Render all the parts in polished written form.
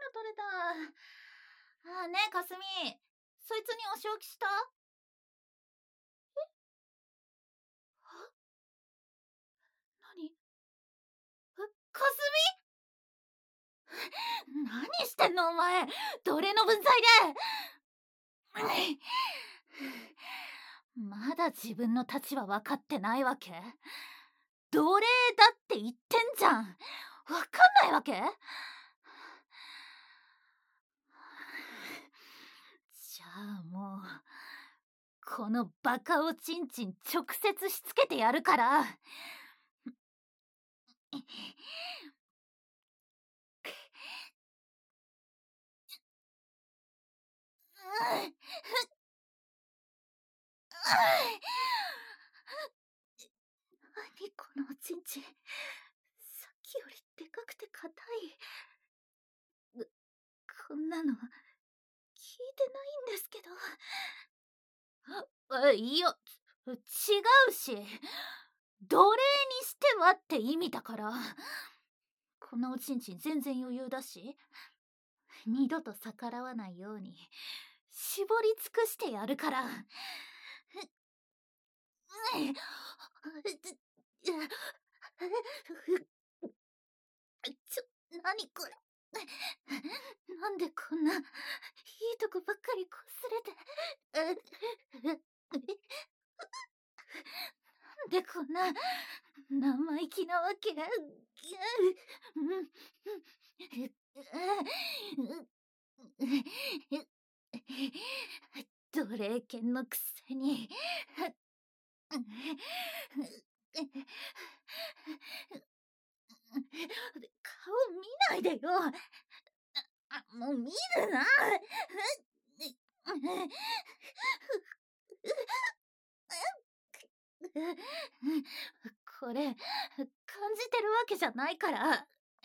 取れた。ねえ、かすみ。そいつにお仕置きした？何？かすみ？何してんのお前。奴隷の分際で。まだ自分の立場分かってないわけ？奴隷だって言ってんじゃん。分かんないわけ？じゃあもうこのバカおちんちん直接しつけてやるから。何このおちんちん、さっきよりでかくて硬い。こんなの聞いてないんですけど。いや、違うし、奴隷にしてはって意味だから。このおちんちん全然余裕だし、二度と逆らわないように絞り尽くしてやるから。何これ。なんでこんないいとこばっかりこすれて。なんでこんな生意気なわけ。奴隷犬のくせに。顔見ないでよ。もう見るな。これ感じてるわけじゃないから。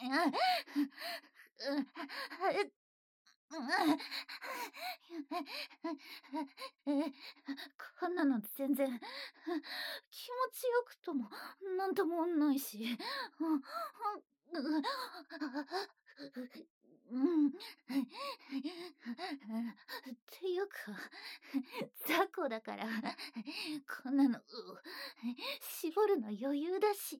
こんなの全然気持ちよくともなんともないし。っていうか雑魚だからこんなの絞るの余裕だし。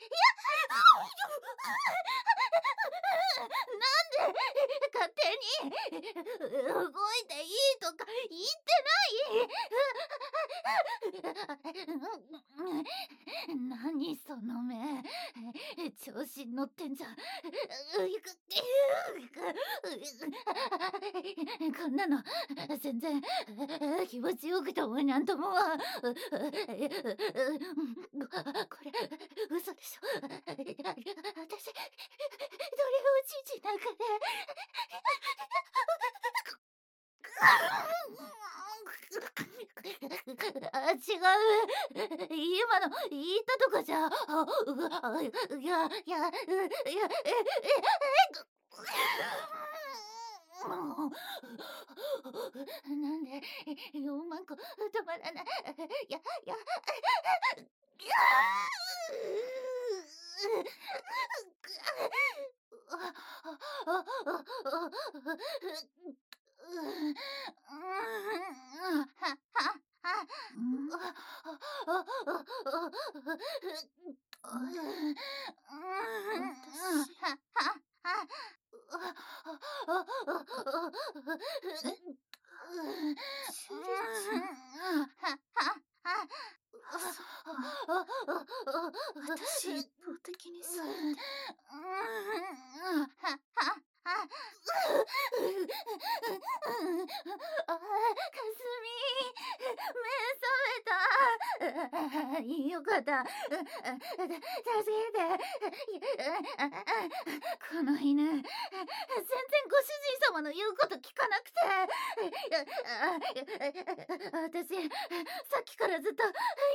なんで勝手に動いていいとか言ってない。何その目、調子に乗ってんじゃん。こんなの全然気持ちよくともなんとも。これ嘘でしょ。私どれがおちんちんなんかね。違う。今の言ったとかじゃ。なんで4万個止まらない。 私一方的にされて。 かすみ、目覚めた。よかった。助けて。この犬、全然ご主人様の言うこと聞かなくて。私、さっきからずっとやられ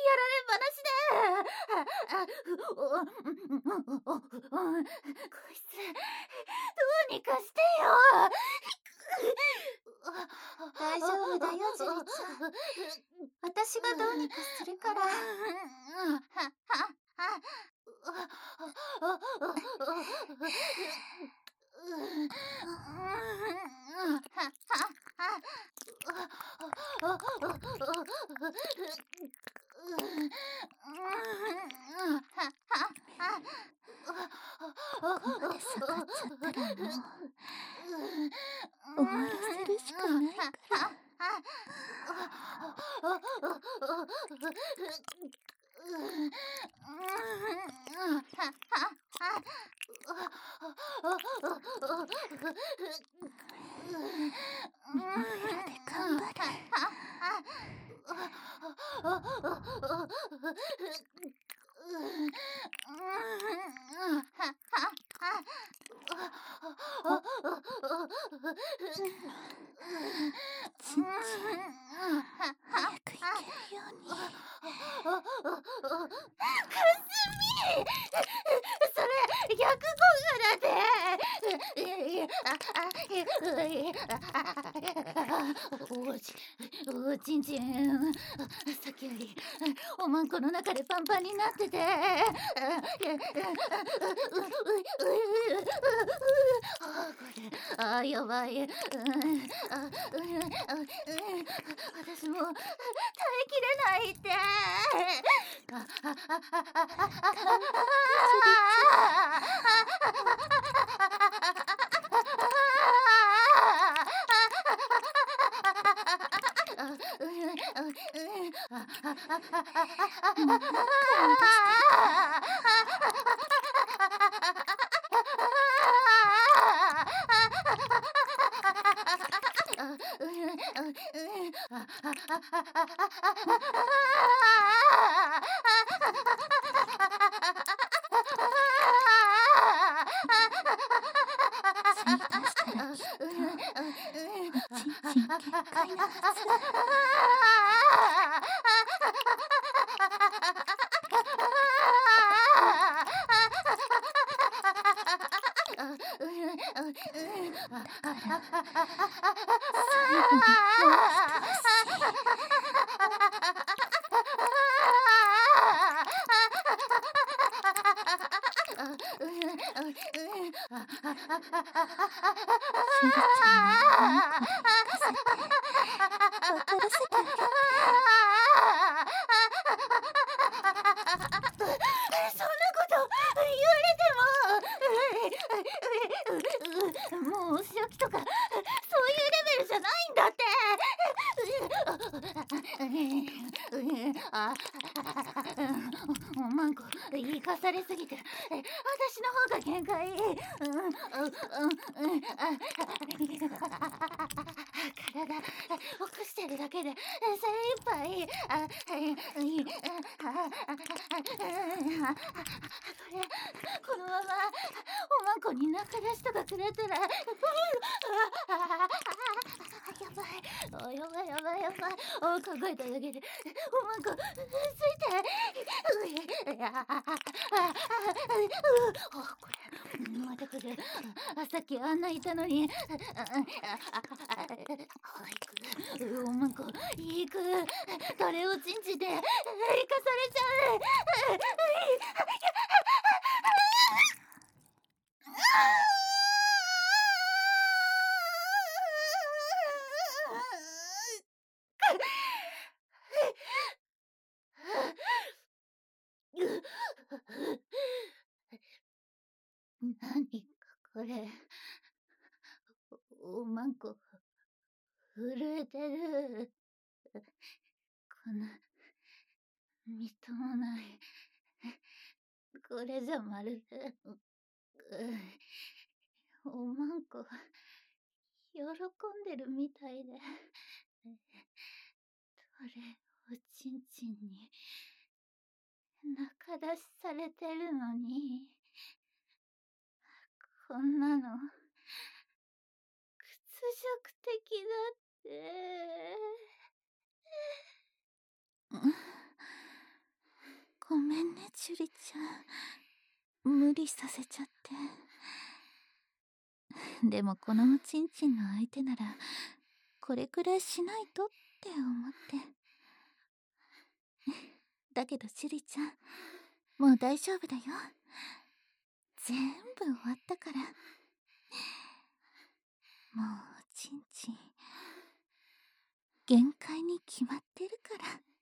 っぱなしで。こいつ、どうにかしてよ。 大丈夫だよ、ジュリちゃん。私がどうにかするから。 こまで下がっちゃったらもう終わらせるしかないから。ミオベロで頑張る。ちんちん、早く行けるように。 それ逆効果だっておちんちん、さっきよりおまんこの中でパンパンになっててやばい。私も耐えきれないって。 限界なはず。最後にもう一押し。シュリちゃんのおまんこに行かせて分からせてあげて。 そんなこと言われてももう仕置きとかそういうレベルじゃないんだって。おまんこ生かされすぎて私の方が限界。体起こしてるだけで精一杯。このままおまんこに中出しとかくれたらやばい。やばい。考えただけでおまんこついて。これまた来る。さっきあんないたのに。おまんこ行く。誰を信じて生かされちゃう。何これ。おまんこ震えてる。このみっともない。これじゃまるでおまんこ喜んでるみたいで。どれおちんちんに中出しされてるのにこんなの屈辱的だって。 ごめんね、ジュリちゃん。無理させちゃって。でもこのおちんちんの相手ならこれくらいしないとって思って。だけどジュリちゃん、もう大丈夫だよ。全部終わったから。もうおちんちん限界に決まってるから。